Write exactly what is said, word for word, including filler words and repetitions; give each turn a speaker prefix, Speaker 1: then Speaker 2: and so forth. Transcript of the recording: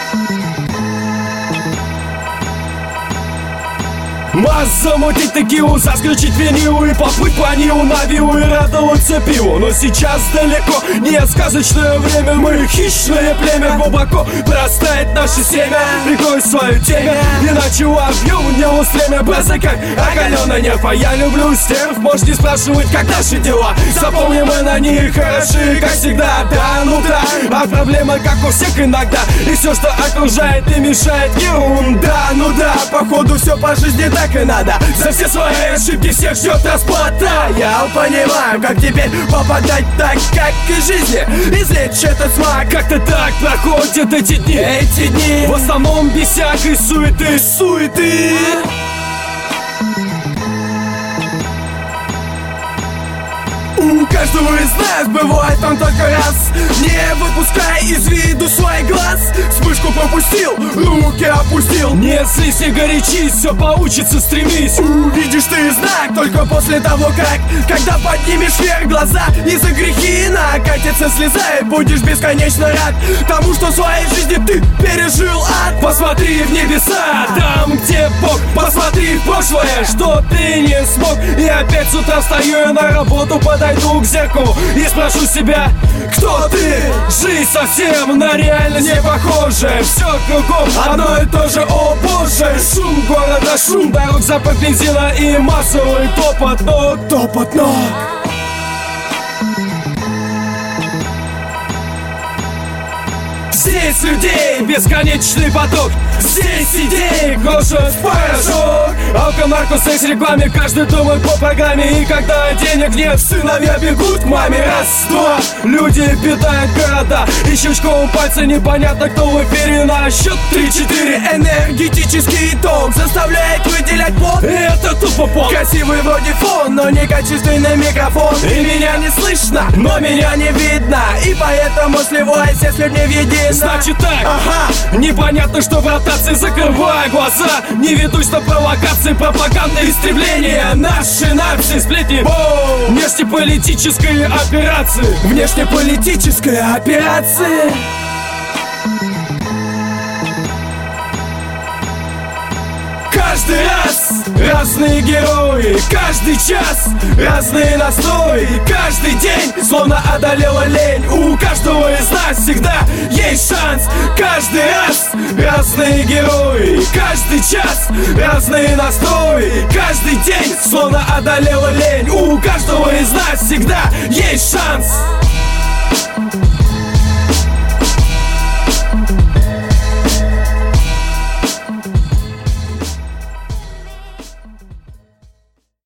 Speaker 1: Масс замутить текилу, заскочить винилу и поплыть по Нилу на виллу и радоваться пиву. Но сейчас далеко не сказочное время, мы хищное племя, глубоко простает наше семя. Прикрой свою темя, иначе убью в него стремя. Базы как оголенная нефа, я люблю стерв, можете спрашивать, как наши дела. Запомни, мы на них хороши, как всегда, да, ну да. А проблема, как у всех иногда, и все, что окружает и мешает, ерунда. Ну да, походу все по жизни так и надо. За все свои ошибки всех ждет расплата. Я понимаю, как теперь попадать так, как и жизни, извлечь этот смак. Как-то так проходят эти дни, эти дни в основном без всякой суеты, суеты. У каждого из нас бывает он только раз. Не выпускай из виду свой глаз. Вспышку пропустил, руки опустил. Не злись, не горячись, все получится, стремись. Увидишь ты знак только после того, как когда поднимешь вверх глаза и за грехи накатится слеза, и будешь бесконечно рад тому, что в своей жизни ты пережил ад. Посмотри в небеса, там где Бог. Посмотри в прошлое, что ты не смог. И опять с утра встаю я на работу, подойду к зеркалу и спрошу себя, кто ты? Жизнь совсем на реальность не похожа. Все кругом одно и то же, о боже. Шум города, шум дорог, запах бензина и массовый топот ног, топот ног. Здесь людей бесконечный поток. Здесь идеи крошат в порошок. Алко-нарко, секс, рекламе, каждый думает по программе. И когда денег нет, сыновья бегут к маме. Раз, два, люди питают города. И щелчком пальца непонятно, кто в эфире. На счет три-четыре энергетический итог заставляет выделять пот. Это тупо пот. Красивый вроде фон, но некачественный микрофон. И меня не слышно, но меня не видно. И поэтому сливаюсь я с людьми в едино. Значит так, ага, непонятно, что в ротации, закрывая глаза. Не ведусь на провокации, пропаганды, истребления. Наши нации сплетни, внешнеполитической операции. Внешнеполитическая операция. Каждый раз разные герои, каждый час разные настрои. Каждый день словно одолела лень. У каждого из нас всегда есть шанс. Каждый раз разные герои, каждый час разные настрои. Каждый день словно одолела лень. У каждого из нас всегда есть шанс.